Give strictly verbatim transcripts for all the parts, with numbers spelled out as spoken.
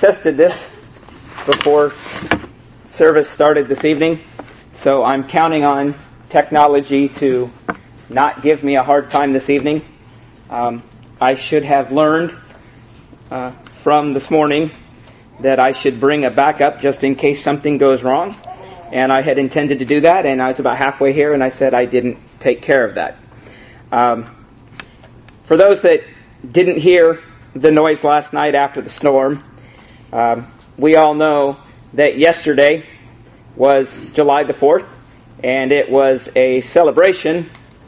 tested this before service started this evening, so I'm counting on technology to not give me a hard time this evening. Um, I should have learned uh, from this morning that I should bring a backup just in case something goes wrong, and I had intended to do that, and I was about halfway here, and I said I didn't take care of that. Um, for those that didn't hear the noise last night after the storm, um, we all know that yesterday was July the fourth, and it was a celebration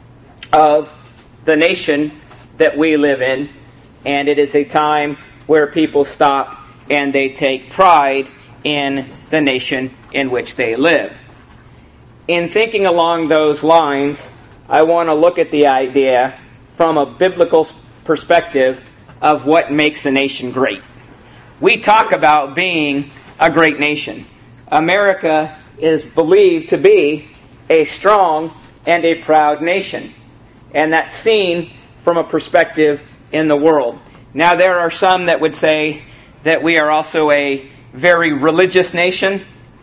of the nation that we live in, and it is a time where people stop and they take pride in the nation in which they live. In thinking along those lines, I want to look at the idea from a biblical perspective of what makes a nation great. We talk about being a great nation. America is believed to be a strong and a proud nation, and that's seen from a perspective in the world. Now, there are some that would say that we are also a very religious nation.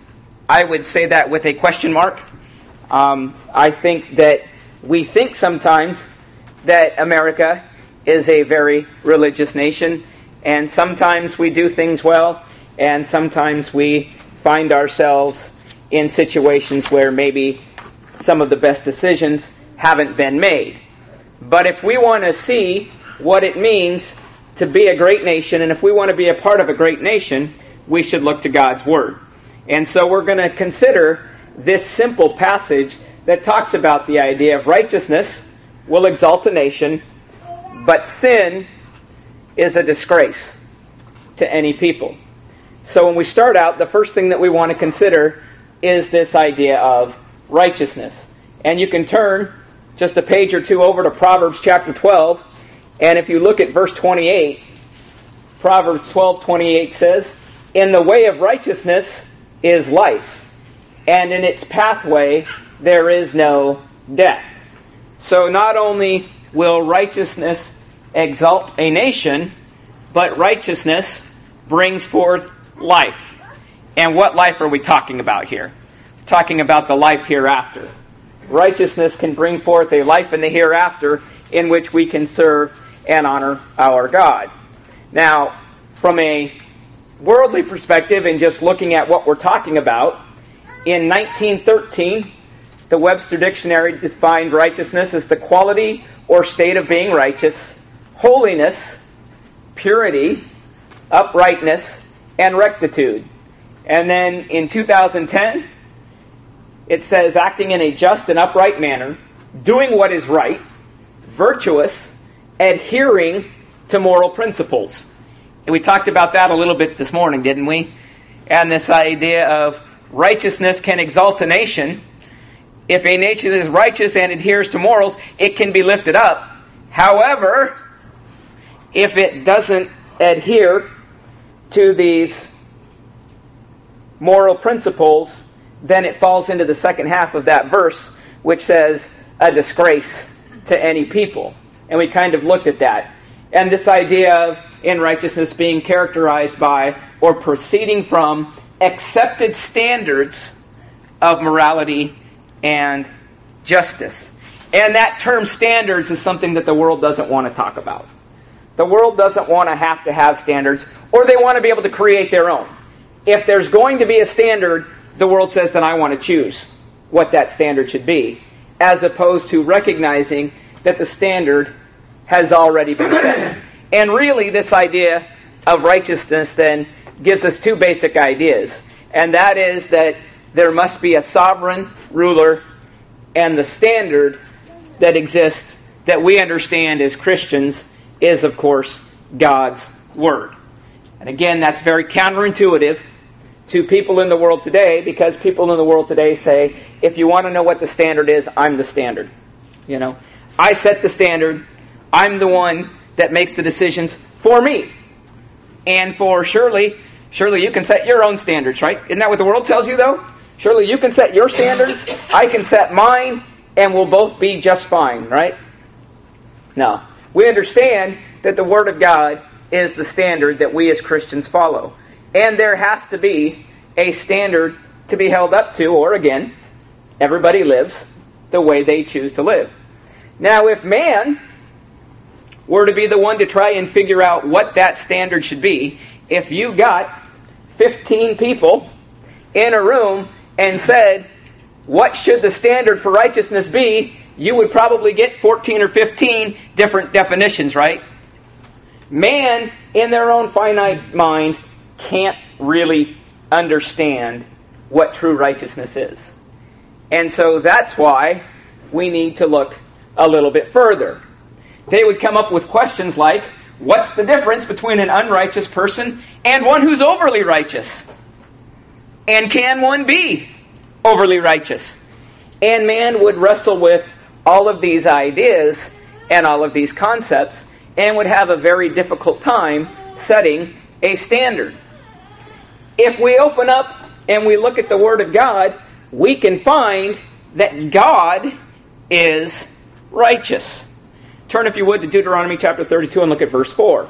I would say that with a question mark. Um, I think that we think sometimes that America is a very religious nation, and sometimes we do things well, and sometimes we find ourselves in situations where maybe some of the best decisions haven't been made. But if we want to see what it means to be a great nation, and if we want to be a part of a great nation, we should look to God's Word. And so we're going to consider this simple passage that talks about the idea of righteousness will exalt a nation, but sin is a disgrace to any people. So when we start out, the first thing that we want to consider is this idea of righteousness. And you can turn just a page or two over to Proverbs chapter twelve, and if you look at verse twenty-eight, Proverbs twelve twenty-eight says, "In the way of righteousness is life, and in its pathway there is no death." So not only will righteousness exalt a nation, but righteousness brings forth life. And what life are we talking about here? We're talking about the life hereafter. Righteousness can bring forth a life in the hereafter in which we can serve and honor our God. Now, from a worldly perspective, and just looking at what we're talking about, in nineteen thirteen, the Webster Dictionary defined righteousness as the quality or state of being righteous, holiness, purity, uprightness, and rectitude. And then in two thousand ten, it says acting in a just and upright manner, doing what is right, virtuous, adhering to moral principles. And we talked about that a little bit this morning, didn't we? And this idea of righteousness can exalt a nation. If a nation is righteous and adheres to morals, it can be lifted up. However, if it doesn't adhere to these moral principles, then it falls into the second half of that verse, which says, a disgrace to any people. And we kind of looked at that. And this idea of in righteousness being characterized by or proceeding from accepted standards of morality and justice. And that term standards is something that the world doesn't want to talk about. The world doesn't want to have to have standards, or they want to be able to create their own. If there's going to be a standard, the world says, then I want to choose what that standard should be, as opposed to recognizing that the standard has already been set. And really, this idea of righteousness then gives us two basic ideas. And that is that there must be a sovereign ruler, and the standard that exists that we understand as Christians is, of course, God's Word. And again, that's very counterintuitive to people in the world today, because people in the world today say, if you want to know what the standard is, I'm the standard. You know, I set the standard. I'm the one that makes the decisions for me. And for Shirley, Shirley, you can set your own standards, right? Isn't that what the world tells you, though? Shirley, you can set your standards, I can set mine, and we'll both be just fine, right? No. We understand that the Word of God is the standard that we as Christians follow. And there has to be a standard to be held up to, or again, everybody lives the way they choose to live. Now, if man were to be the one to try and figure out what that standard should be, if you got fifteen people in a room and said, what should the standard for righteousness be, you would probably get fourteen or fifteen different definitions, right? Man, in their own finite mind, can't really understand what true righteousness is. And so that's why we need to look a little bit further. They would come up with questions like, what's the difference between an unrighteous person and one who's overly righteous? And can one be overly righteous? And man would wrestle with all of these ideas and all of these concepts and would have a very difficult time setting a standard. If we open up and we look at the Word of God, we can find that God is righteous. Turn, if you would, to Deuteronomy chapter thirty-two and look at verse four.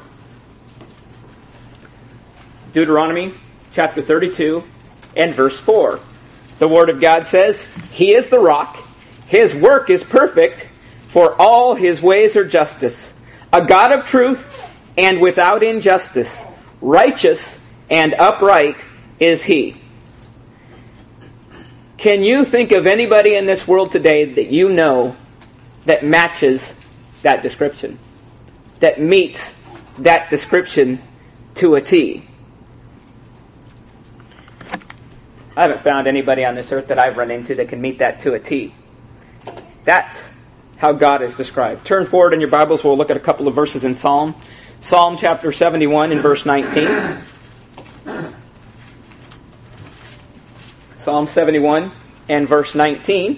Deuteronomy chapter thirty-two and verse four. The Word of God says, He is the rock, His work is perfect, for all His ways are justice. A God of truth and without injustice, righteous and upright is He. Can you think of anybody in this world today that you know that matches that description? That meets that description to a T? I haven't found anybody on this earth that I've run into that can meet that to a T. That's how God is described. Turn forward in your Bibles. We'll look at a couple of verses in Psalm. Psalm chapter seventy-one and verse nineteen. Psalm seventy-one and verse nineteen.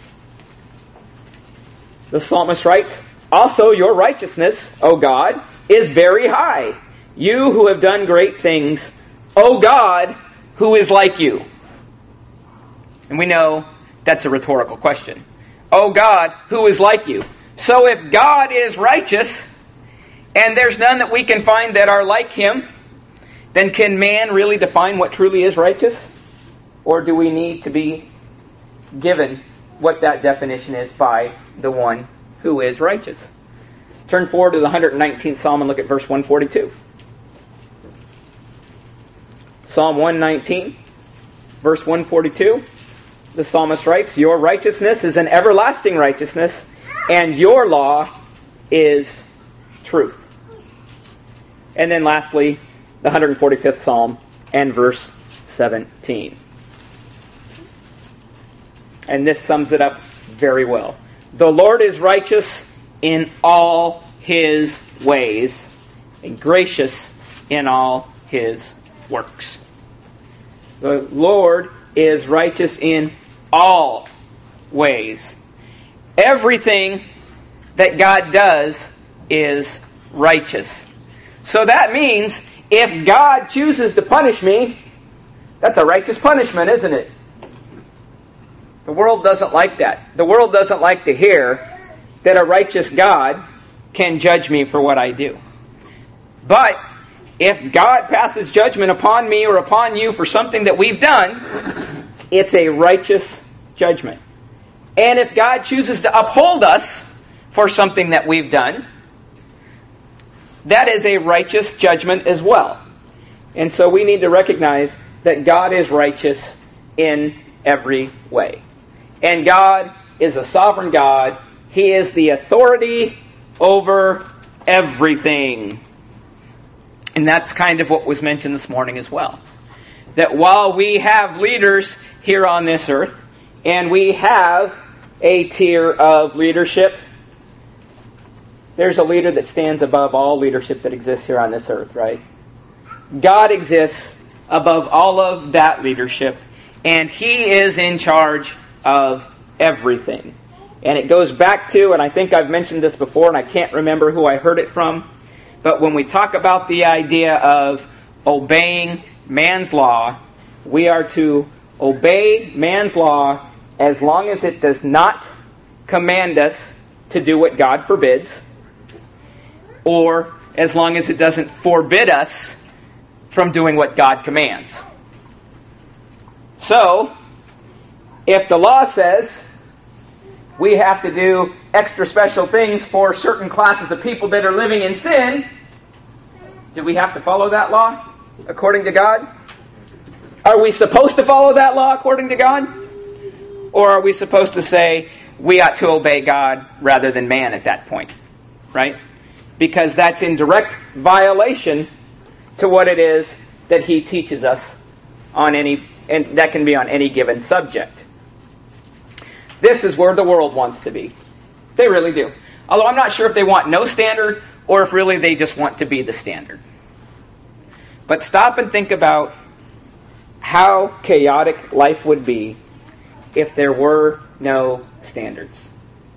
The psalmist writes, Also your righteousness, O God, is very high. You who have done great things, O God, who is like you? And we know that's a rhetorical question. O God, who is like you? So if God is righteous, and there's none that we can find that are like Him, then can man really define what truly is righteous? Or do we need to be given what that definition is by the one who is righteous? Turn forward to the one hundred nineteenth Psalm and look at verse one forty-two. Psalm one nineteen, verse one forty-two. The psalmist writes, Your righteousness is an everlasting righteousness, and your law is truth. And then lastly, the one hundred forty-fifth Psalm and verse seventeen. And this sums it up very well. The Lord is righteous in all His ways, and gracious in all His works. The Lord is righteous in all ways. Everything that God does is righteous. So that means if God chooses to punish me, that's a righteous punishment, isn't it? The world doesn't like that. The world doesn't like to hear that a righteous God can judge me for what I do. But if God passes judgment upon me or upon you for something that we've done, it's a righteous judgment. And if God chooses to uphold us for something that we've done, that is a righteous judgment as well. And so we need to recognize that God is righteous in every way. And God is a sovereign God. He is the authority over everything. And that's kind of what was mentioned this morning as well. That while we have leaders here on this earth, and we have a tier of leadership, there's a leader that stands above all leadership that exists here on this earth, right? God exists above all of that leadership, and He is in charge of everything. And it goes back to, and I think I've mentioned this before, and I can't remember who I heard it from, but when we talk about the idea of obeying man's law, we are to obey man's law as long as it does not command us to do what God forbids, or as long as it doesn't forbid us from doing what God commands. So, if the law says we have to do extra special things for certain classes of people that are living in sin, do we have to follow that law according to God? Are we supposed to follow that law according to God? Or are we supposed to say we ought to obey God rather than man at that point? Right? Because that's in direct violation to what it is that he teaches us on any, and that can be on any given subject. This is where the world wants to be. They really do. Although I'm not sure if they want no standard or if really they just want to be the standard. But stop and think about how chaotic life would be if there were no standards.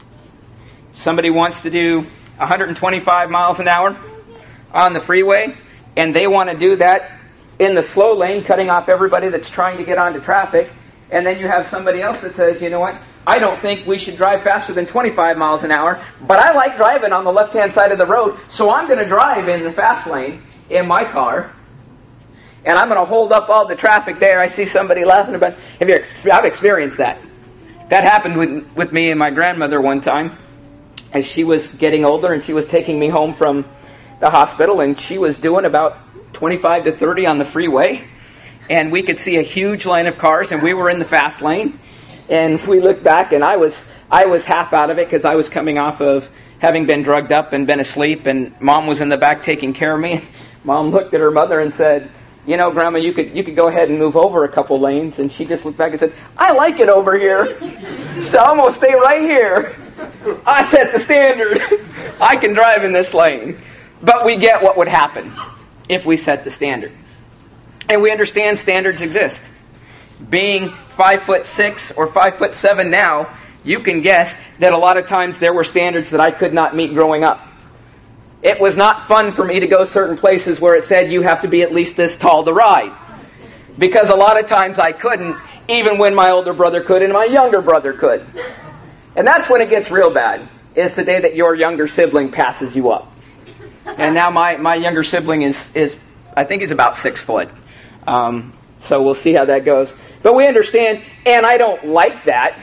Somebody wants to do one hundred twenty-five miles an hour on the freeway, and they want to do that in the slow lane, cutting off everybody that's trying to get onto traffic. And then you have somebody else that says, you know what, I don't think we should drive faster than twenty-five miles an hour, but I like driving on the left-hand side of the road, so I'm going to drive in the fast lane in my car, and I'm going to hold up all the traffic there. I see somebody laughing about have you, I've experienced that. That happened with, with me and my grandmother one time, as she was getting older, and she was taking me home from the hospital, and she was doing about twenty-five to thirty on the freeway, and we could see a huge line of cars, and we were in the fast lane. And we looked back, and I was I was half out of it because I was coming off of having been drugged up and been asleep, and Mom was in the back taking care of me. Mom looked at her mother and said, you know, Grandma, you could you could go ahead and move over a couple lanes. And she just looked back and said, I like it over here, so I'm going to stay right here. I set the standard. I can drive in this lane. But we get what would happen if we set the standard. And we understand standards exist. Being five foot six or five foot seven now, you can guess that a lot of times there were standards that I could not meet growing up. It was not fun for me to go certain places where it said you have to be at least this tall to ride. Because a lot of times I couldn't, even when my older brother could and my younger brother could. And that's when it gets real bad, is the day that your younger sibling passes you up. And now my, my younger sibling is, is, I think he's about six foot. Um, so we'll see how that goes. But we understand, and I don't like that,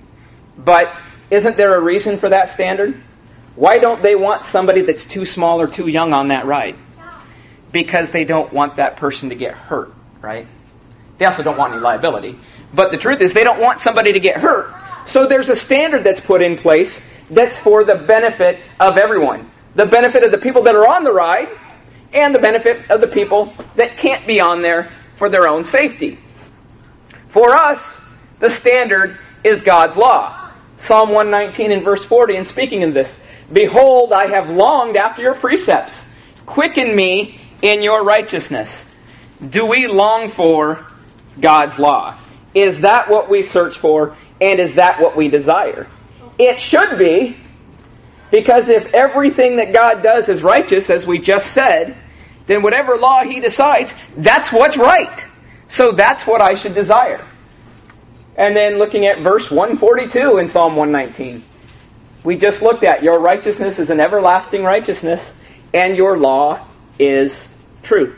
but isn't there a reason for that standard? Why don't they want somebody that's too small or too young on that ride? Because they don't want that person to get hurt, right? They also don't want any liability. But the truth is they don't want somebody to get hurt. So there's a standard that's put in place that's for the benefit of everyone. The benefit of the people that are on the ride and the benefit of the people that can't be on there for their own safety. For us, the standard is God's law. Psalm one nineteen and verse forty, and speaking of this, behold, I have longed after your precepts. Quicken me in your righteousness. Do we long for God's law? Is that what we search for, and is that what we desire? It should be, because if everything that God does is righteous, as we just said, then whatever law He decides, that's what's right. So that's what I should desire. And then looking at verse one forty-two in Psalm one nineteen. We just looked at, your righteousness is an everlasting righteousness, and your law is truth.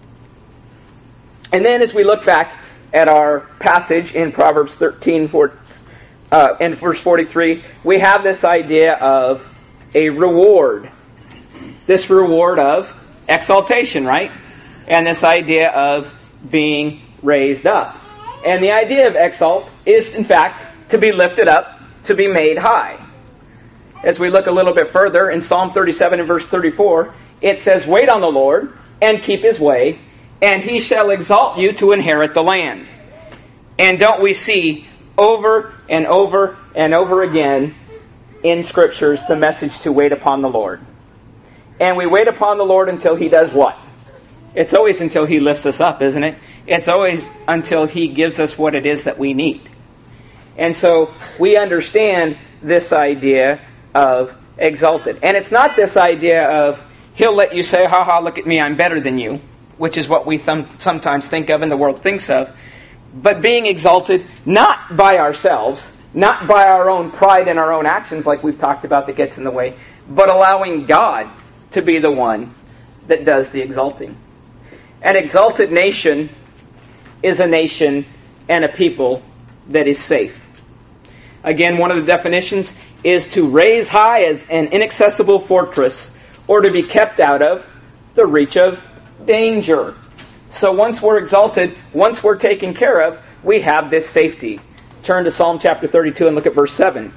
And then as we look back at our passage in Proverbs thirteen, four, uh, and verse forty-three, we have this idea of a reward. This reward of exaltation, right? And this idea of being raised up. And the idea of exalt is, in fact, to be lifted up, to be made high. As we look a little bit further in Psalm thirty-seven and verse thirty-four, it says, wait on the Lord and keep His way, and He shall exalt you to inherit the land. And don't we see over and over and over again in Scriptures the message to wait upon the Lord. And we wait upon the Lord until He does what? It's always until He lifts us up, isn't it? It's always until He gives us what it is that we need. And so we understand this idea of exalted. And it's not this idea of He'll let you say, ha ha, look at me, I'm better than you, which is what we th- sometimes think of and the world thinks of. But being exalted not by ourselves, not by our own pride and our own actions like we've talked about that gets in the way, but allowing God to be the one that does the exalting. An exalted nation is a nation and a people that is safe. Again, one of the definitions is to raise high as an inaccessible fortress, or to be kept out of the reach of danger. So once we're exalted, once we're taken care of, we have this safety. Turn to Psalm chapter thirty-two and look at verse seven.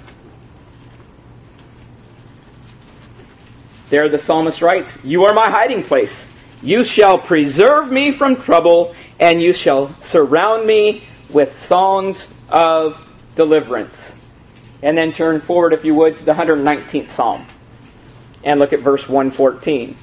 There the psalmist writes, "You are my hiding place. You shall preserve me from trouble, and you shall surround me with songs of deliverance." And then turn forward, if you would, to the one hundred nineteenth Psalm. And look at verse one fourteen.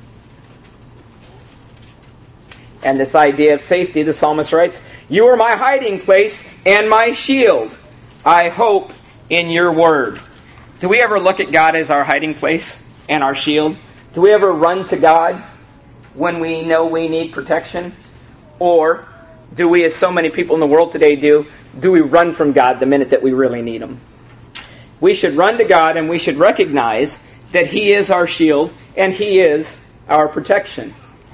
And this idea of safety, the psalmist writes, "You are my hiding place and my shield. I hope in your word." Do we ever look at God as our hiding place and our shield? Do we ever run to God when we know we need protection? Or do we, as so many people in the world today do, do we run from God the minute that we really need Him? We should run to God, and we should recognize that He is our shield and He is our protection.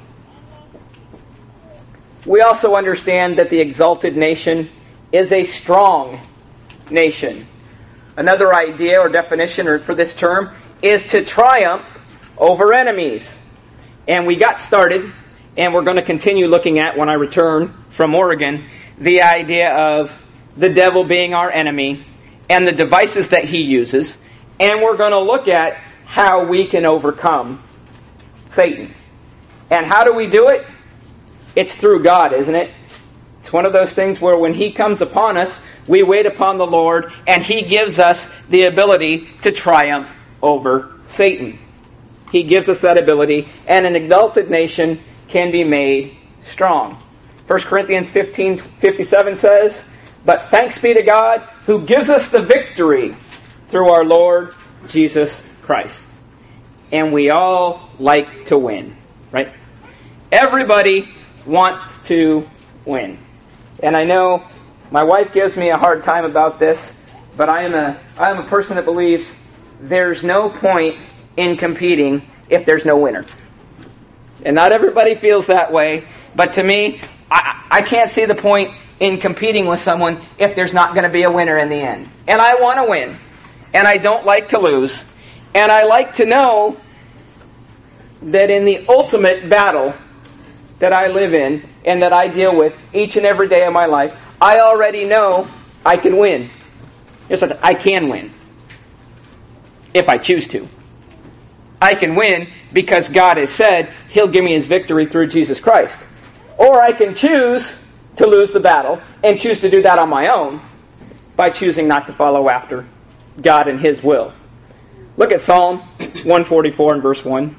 We also understand that the exalted nation is a strong nation. Another idea or definition for this term is to triumph over enemies. And we got started, and we're going to continue looking at, when I return from Oregon, the idea of the devil being our enemy and the devices that he uses. And we're going to look at how we can overcome Satan. And how do we do it? It's through God, isn't it? It's one of those things where when He comes upon us, we wait upon the Lord, and He gives us the ability to triumph over Satan. He gives us that ability, and an exalted nation can be made strong. First Corinthians fifteen fifty-seven says, "But thanks be to God who gives us the victory through our Lord Jesus Christ." And we all like to win, right? Everybody wants to win. And I know my wife gives me a hard time about this, but I am a I am a person that believes there's no point in competing if there's no winner. And not everybody feels that way, but to me, I, I can't see the point in competing with someone if there's not going to be a winner in the end. And I want to win. And I don't like to lose. And I like to know that in the ultimate battle that I live in and that I deal with each and every day of my life, I already know I can win. Yes, I can win. If I choose to. I can win because God has said He'll give me His victory through Jesus Christ. Or I can choose to lose the battle and choose to do that on my own by choosing not to follow after God and His will. Look at Psalm one forty-four and verse one.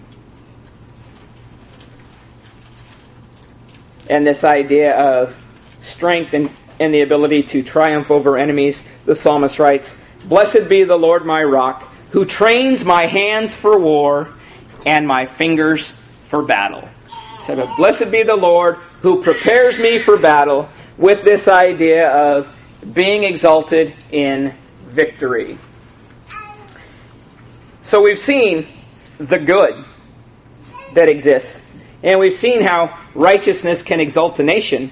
And this idea of strength and, and the ability to triumph over enemies, the psalmist writes, "Blessed be the Lord my rock, who trains my hands for war and my fingers for battle." So, blessed be the Lord who prepares me for battle, with this idea of being exalted in victory. So we've seen the good that exists. And we've seen how righteousness can exalt a nation.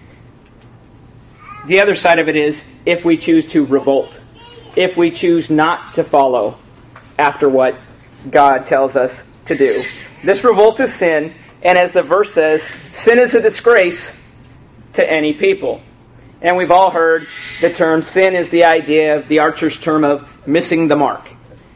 The other side of it is if we choose to revolt. If we choose not to follow after what God tells us to do. This revolt is sin, and as the verse says, sin is a disgrace to any people. And we've all heard the term, sin is the idea of the archer's term of missing the mark.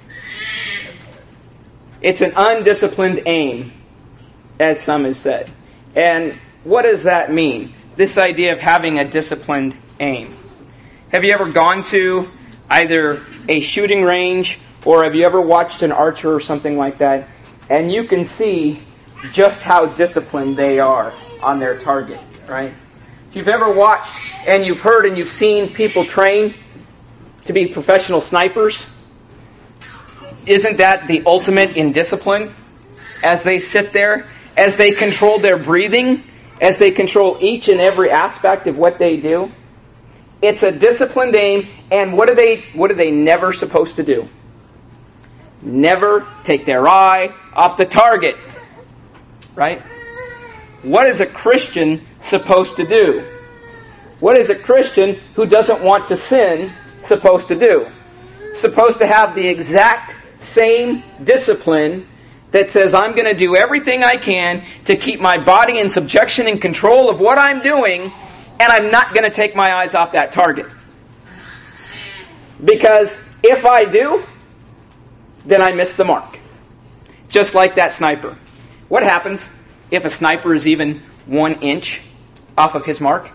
It's an undisciplined aim, as some have said. And what does that mean? This idea of having a disciplined aim. Have you ever gone to either a shooting range, or have you ever watched an archer or something like that, and you can see just how disciplined they are on their target, right? If you've ever watched and you've heard and you've seen people train to be professional snipers, isn't that the ultimate in discipline? As they sit there, as they control their breathing, as they control each and every aspect of what they do. It's a disciplined aim, and what are they what are they never supposed to do? Never take their eye off the target. Right? what is a Christian supposed to do? What is a Christian who doesn't want to sin supposed to do? Supposed to have the exact same discipline that says, I'm going to do everything I can to keep my body in subjection and control of what I'm doing, and I'm not going to take my eyes off that target. Because if I do, then I miss the mark. Just like that sniper. What happens if a sniper is even one inch off of his mark?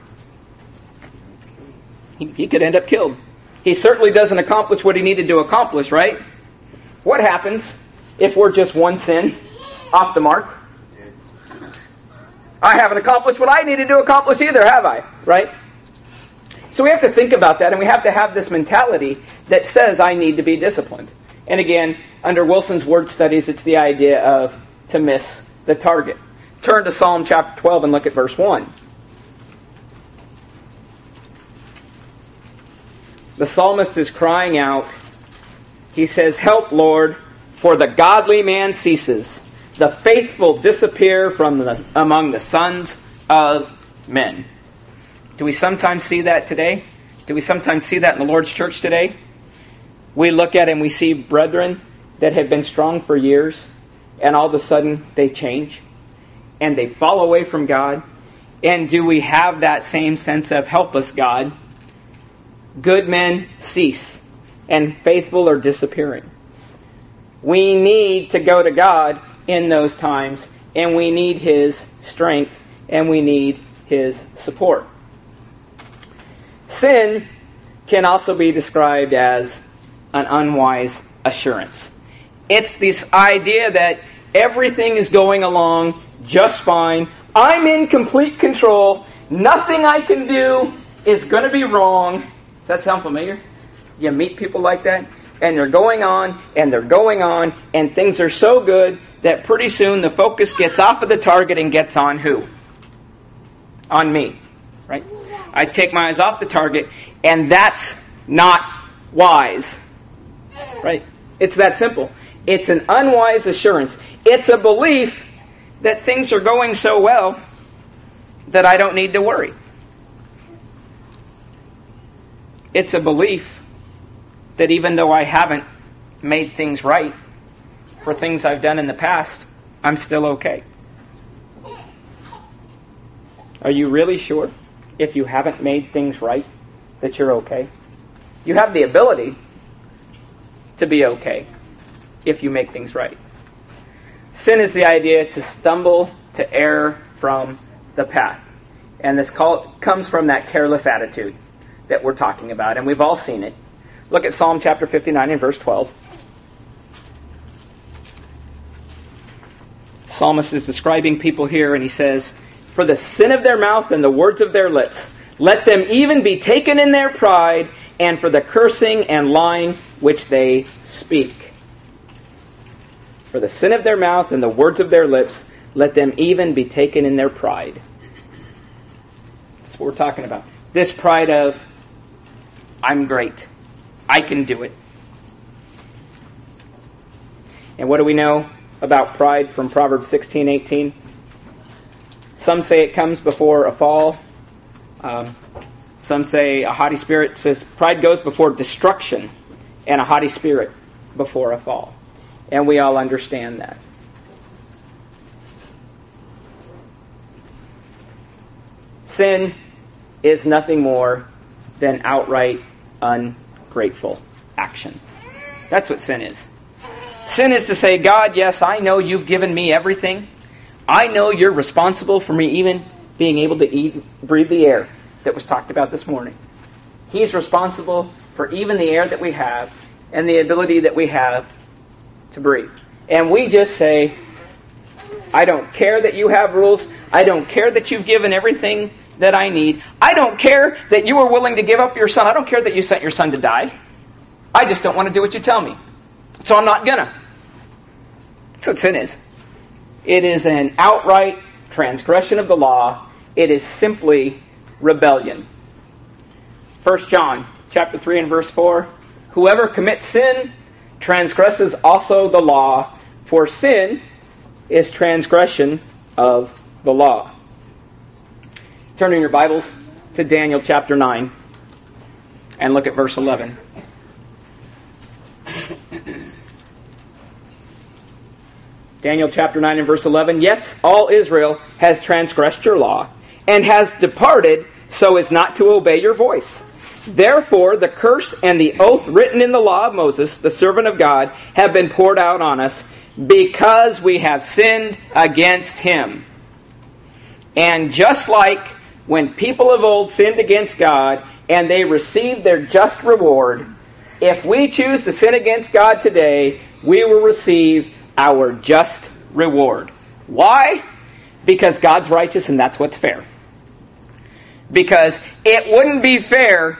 He, he could end up killed. He certainly doesn't accomplish what he needed to accomplish, right? What happens if we're just one sin off the mark? I haven't accomplished what I needed to accomplish either, have I? Right? So we have to think about that, and we have to have this mentality that says I need to be disciplined. And again, under Wilson's word studies, it's the idea of to miss the target. Turn to Psalm chapter twelve and look at verse one. The psalmist is crying out. He says, "Help, Lord, for the godly man ceases. The faithful disappear from the, among the sons of men." Do we sometimes see that today? Do we sometimes see that in the Lord's church today? We look at and we see brethren that have been strong for years, and all of a sudden they change, and they fall away from God. And do we have that same sense of, help us, God? Good men cease, and faithful are disappearing. We need to go to God in those times, and we need His strength, and we need His support. Sin can also be described as an unwise assurance. It's this idea that everything is going along just fine. I'm in complete control. Nothing I can do is going to be wrong. Does that sound familiar? You meet people like that, and they're going on, and they're going on, and things are so good that pretty soon the focus gets off of the target and gets on who? On me. Right? I take my eyes off the target, and that's not wise. Right? It's that simple. It's an unwise assurance. It's a belief that things are going so well that I don't need to worry. It's a belief that even though I haven't made things right for things I've done in the past, I'm still okay. Are you really sure, if you haven't made things right, that you're okay? You have the ability to be okay if you make things right. Sin is the idea to stumble, to err from the path. And this call, comes from that careless attitude that we're talking about, and we've all seen it. Look at Psalm chapter fifty-nine and verse twelve. Psalmist is describing people here, and he says, "For the sin of their mouth and the words of their lips, let them even be taken in their pride, and for the cursing and lying which they speak." For the sin of their mouth and the words of their lips, let them even be taken in their pride. That's what we're talking about. This pride of, I'm great. I can do it. And what do we know about pride from Proverbs sixteen eighteen? Some say it comes before a fall. Um, some say a haughty spirit says pride goes before destruction, and a haughty spirit before a fall. And we all understand that. Sin is nothing more than outright ungrateful action. That's what sin is. Sin is to say, God, yes, I know you've given me everything. I know you're responsible for me even being able to eat, breathe the air that was talked about this morning. He's responsible for even the air that we have and the ability that we have to breathe. And we just say, I don't care that you have rules. I don't care that you've given everything that I need. I don't care that you were willing to give up your son. I don't care that you sent your son to die. I just don't want to do what you tell me. So I'm not gonna. That's what sin is. It is an outright transgression of the law. It is simply rebellion. First John chapter three and verse four. Whoever commits sin transgresses also the law, for sin is transgression of the law. Turn in your Bibles to Daniel chapter nine and look at verse eleven. Daniel chapter nine and verse eleven. Yes, all Israel has transgressed your law and has departed so as not to obey your voice. Therefore, the curse and the oath written in the law of Moses, the servant of God, have been poured out on us because we have sinned against him. And just like when people of old sinned against God and they received their just reward, if we choose to sin against God today, we will receive our just reward. Why? Because God's righteous and that's what's fair. Because it wouldn't be fair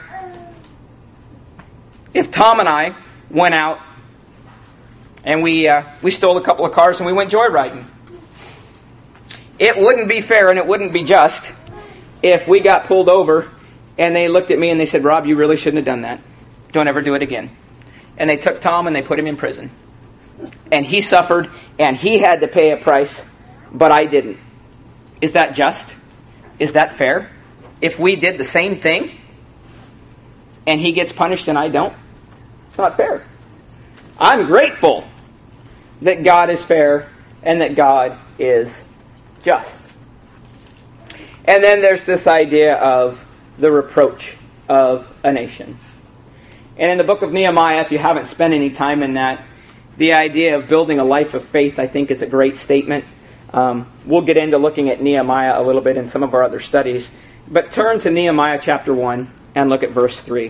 if Tom and I went out and we uh, we stole a couple of cars and we went joyriding. It wouldn't be fair and it wouldn't be just if we got pulled over and they looked at me and they said, Rob, you really shouldn't have done that. Don't ever do it again. And they took Tom and they put him in prison. And he suffered and he had to pay a price, but I didn't. Is that just? Is that fair? If we did the same thing and he gets punished and I don't, it's not fair. I'm grateful that God is fair and that God is just. And then there's this idea of the reproach of a nation. And in the book of Nehemiah, if you haven't spent any time in that, the idea of building a life of faith, I think, is a great statement. Um, we'll get into looking at Nehemiah a little bit in some of our other studies. But turn to Nehemiah chapter one and look at verse three.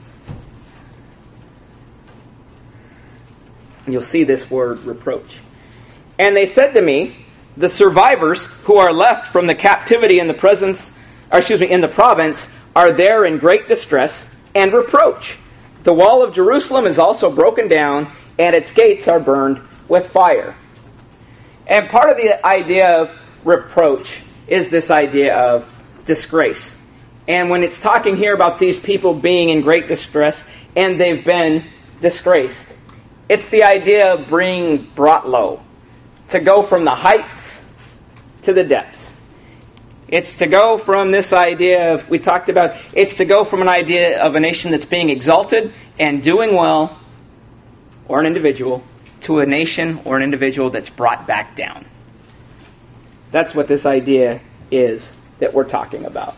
And you'll see this word, reproach. And they said to me, the survivors who are left from the captivity in the presence, or excuse me, in the province, are there in great distress and reproach. The wall of Jerusalem is also broken down, and its gates are burned with fire. And part of the idea of reproach is this idea of disgrace. And when it's talking here about these people being in great distress and they've been disgraced, it's the idea of being brought low, to go from the heights to the depths. It's to go from this idea of, we talked about, it's to go from an idea of a nation that's being exalted and doing well, or an individual, to a nation or an individual that's brought back down. That's what this idea is that we're talking about.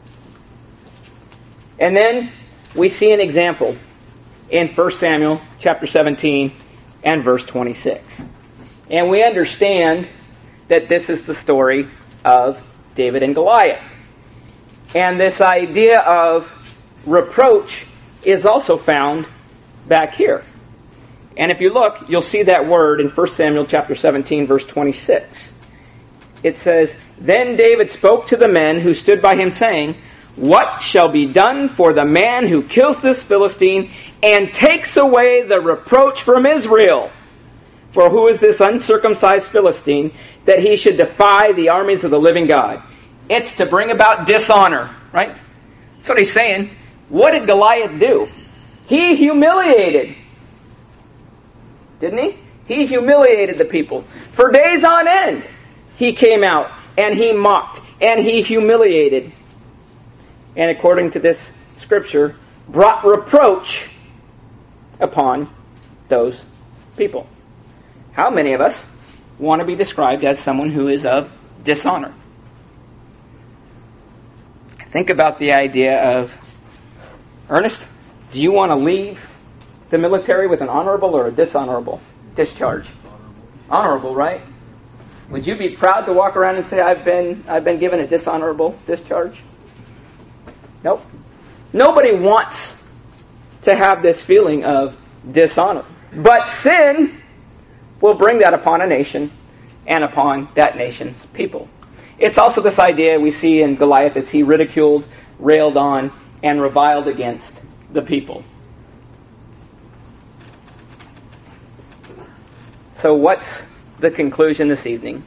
And then we see an example in First Samuel chapter seventeen and verse twenty-six. And we understand that this is the story of David and Goliath. And this idea of reproach is also found back here. And if you look, you'll see that word in First Samuel chapter seventeen, verse twenty-six. It says, Then David spoke to the men who stood by him, saying, What shall be done for the man who kills this Philistine and takes away the reproach from Israel? For who is this uncircumcised Philistine that he should defy the armies of the living God? It's to bring about dishonor, right? That's what he's saying. What did Goliath do? He humiliated. Didn't he? He humiliated the people. For days on end, he came out and he mocked and he humiliated. And according to this scripture, brought reproach upon those people. How many of us want to be described as someone who is of dishonor? Think about the idea of, Ernest, do you want to leave the military with an honorable or a dishonorable discharge? Honorable, honorable, right? Would you be proud to walk around and say, I've been I've been given a dishonorable discharge? Nope. Nobody wants to have this feeling of dishonor. But sin will bring that upon a nation and upon that nation's people. It's also this idea we see in Goliath as he ridiculed, railed on, and reviled against the people. So what's the conclusion this evening?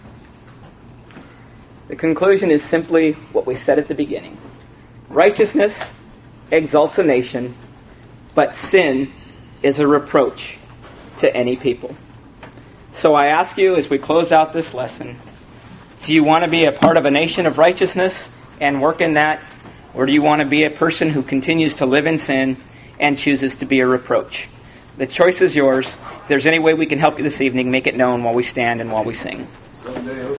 The conclusion is simply what we said at the beginning. Righteousness exalts a nation, but sin is a reproach to any people. So I ask you as we close out this lesson, do you want to be a part of a nation of righteousness and work in that? Or do you want to be a person who continues to live in sin and chooses to be a reproach? The choice is yours. If there's any way we can help you this evening, make it known while we stand and while we sing.